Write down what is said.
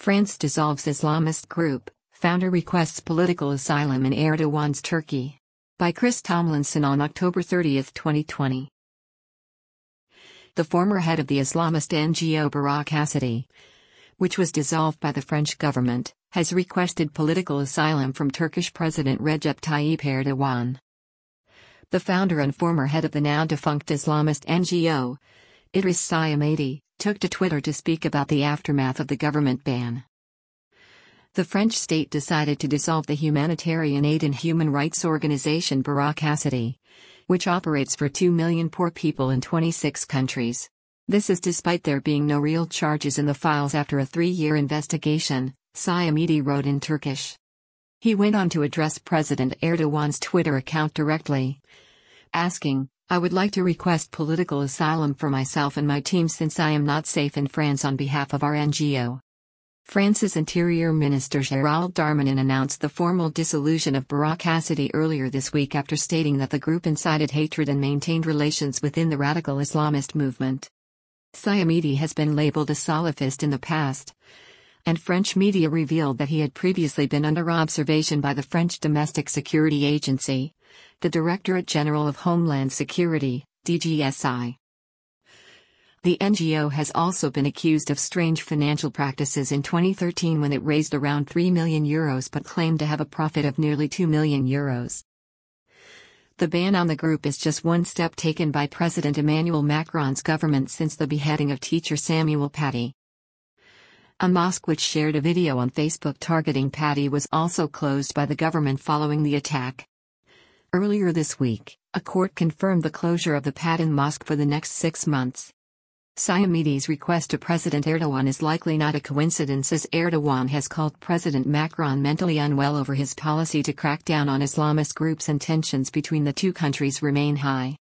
France dissolves Islamist group, founder requests political asylum in Erdogan's Turkey. By Chris Tomlinson on October 30, 2020. The former head of the Islamist NGO Barak Asadi, which was dissolved by the French government, has requested political asylum from Turkish President Recep Tayyip Erdogan. The founder and former head of the now-defunct Islamist NGO, Idris Sayamadi, took to Twitter to speak about the aftermath of the government ban. The French state decided to dissolve the humanitarian aid and human rights organization Barak Asadi, which operates for 2 million poor people in 26 countries. This is despite there being no real charges in the files after a 3-year investigation, Sayamadi wrote in Turkish. He went on to address President Erdogan's Twitter account directly, asking, "I would like to request political asylum for myself and my team since I am not safe in France on behalf of our NGO." France's Interior Minister Gérald Darmanin announced the formal dissolution of Barak Asadi earlier this week after stating that the group incited hatred and maintained relations within the radical Islamist movement. Sayamadi has been labeled a Salafist in the past, and French media revealed that he had previously been under observation by the French Domestic Security Agency, the Directorate General of Homeland Security, DGSI. The NGO has also been accused of strange financial practices in 2013 when it raised around €3 million but claimed to have a profit of nearly €2 million. The ban on the group is just one step taken by President Emmanuel Macron's government since the beheading of teacher Samuel Paty. A mosque which shared a video on Facebook targeting Paty was also closed by the government following the attack. Earlier this week, a court confirmed the closure of the Paty mosque for the next 6 months. Sayamadi's request to President Erdogan is likely not a coincidence, as Erdogan has called President Macron mentally unwell over his policy to crack down on Islamist groups and tensions between the two countries remain high.